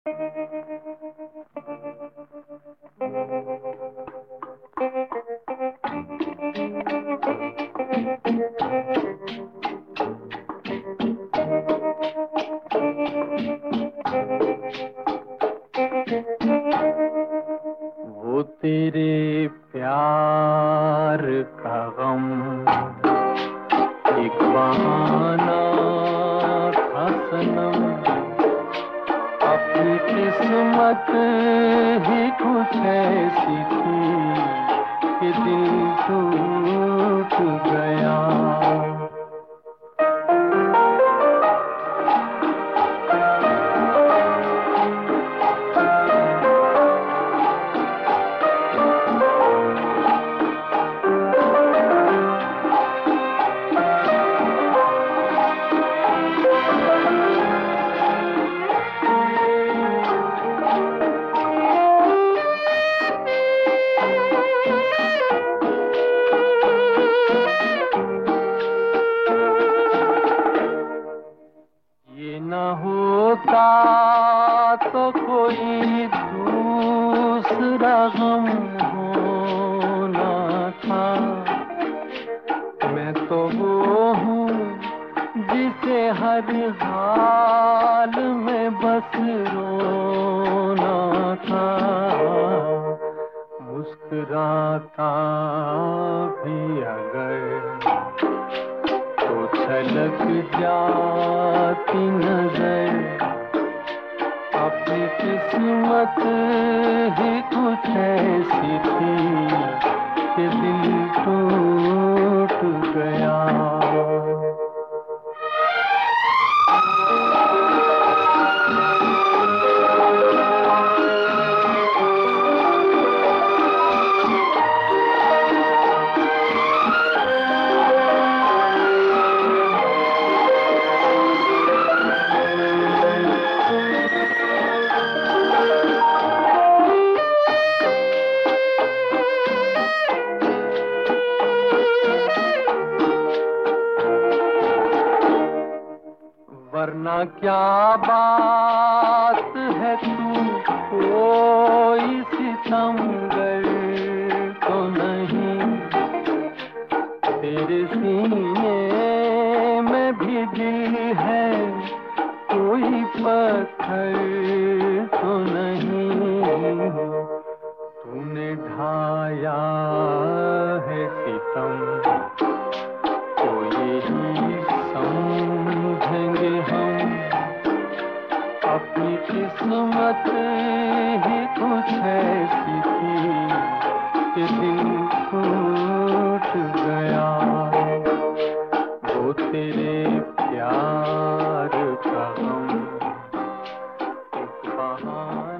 वो तेरे प्यार का गम एक बहाना था सनम, अपनी किस्मत ही कुछ ऐसी थी कि दिल टूट गया। न होता तो कोई दूसरा गम होना था। मैं तो वो हूँ जिसे हर हाल में बस रोना था। मुस्कुराता भी अगर तो छलक जाती नजर, अपनी किस्मत ही कुछ ऐसी थी कि दिल टूट गया। वरना क्या बात है, तू कोई सितमगर तो नहीं। तेरे सीने में भी दिल है, कोई पत्थर तो नहीं। तूने ढाया है सितम तो यही समझेंगे हम, अपनी किस्मत ही कुछ ऐसी थी कि दिल टूट गया। वो तेरे प्यार का गम एक बहाना